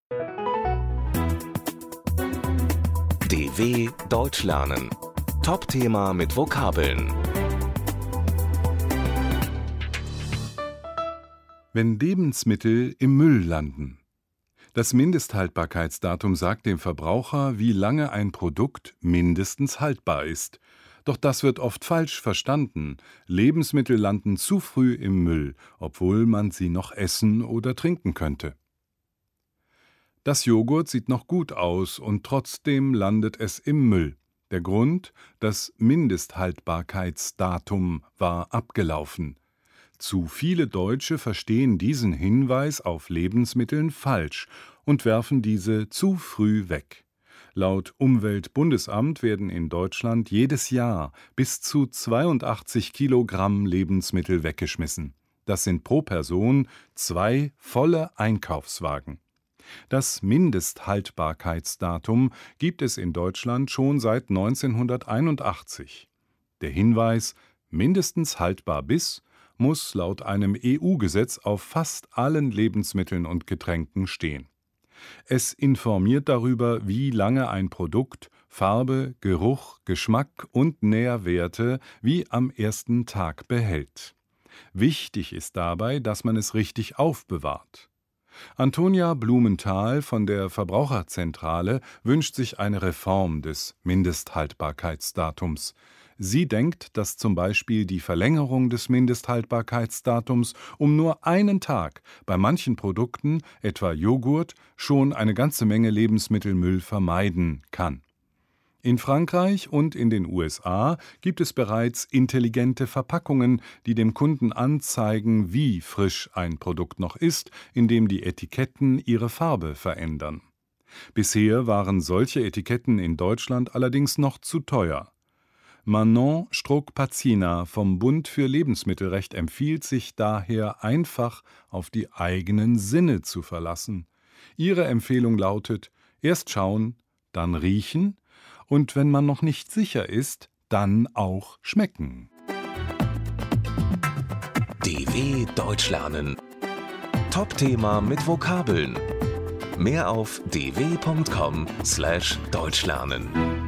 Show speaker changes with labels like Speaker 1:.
Speaker 1: DW Deutsch lernen. Top-Thema mit Vokabeln.
Speaker 2: Wenn Lebensmittel im Müll landen. Das Mindesthaltbarkeitsdatum sagt dem Verbraucher, wie lange ein Produkt mindestens haltbar ist. Doch das wird oft falsch verstanden. Lebensmittel landen zu früh im Müll, obwohl man sie noch essen oder trinken könnte. Das Joghurt sieht noch gut aus und trotzdem landet es im Müll. Der Grund: das Mindesthaltbarkeitsdatum war abgelaufen. Zu viele Deutsche verstehen diesen Hinweis auf Lebensmitteln falsch und werfen diese zu früh weg. Laut Umweltbundesamt werden in Deutschland jedes Jahr bis zu 82 Kilogramm Lebensmittel weggeschmissen. Das sind pro Person 2 volle Einkaufswagen. Das Mindesthaltbarkeitsdatum gibt es in Deutschland schon seit 1981. Der Hinweis »mindestens haltbar bis« muss laut einem EU-Gesetz auf fast allen Lebensmitteln und Getränken stehen. Es informiert darüber, wie lange ein Produkt Farbe, Geruch, Geschmack und Nährwerte wie am ersten Tag behält. Wichtig ist dabei, dass man es richtig aufbewahrt. Antonia Blumenthal von der Verbraucherzentrale wünscht sich eine Reform des Mindesthaltbarkeitsdatums. Sie denkt, dass zum Beispiel die Verlängerung des Mindesthaltbarkeitsdatums um nur einen Tag bei manchen Produkten, etwa Joghurt, schon eine ganze Menge Lebensmittelmüll vermeiden kann. In Frankreich und in den USA gibt es bereits intelligente Verpackungen, die dem Kunden anzeigen, wie frisch ein Produkt noch ist, indem die Etiketten ihre Farbe verändern. Bisher waren solche Etiketten in Deutschland allerdings noch zu teuer. Manon Struck-Pazina vom Bund für Lebensmittelrecht empfiehlt sich daher einfach auf die eigenen Sinne zu verlassen. Ihre Empfehlung lautet: erst schauen, dann riechen und wenn man noch nicht sicher ist, dann auch schmecken.
Speaker 1: DW Deutsch lernen. Top-Thema mit Vokabeln. Mehr auf dw.com/deutschlernen.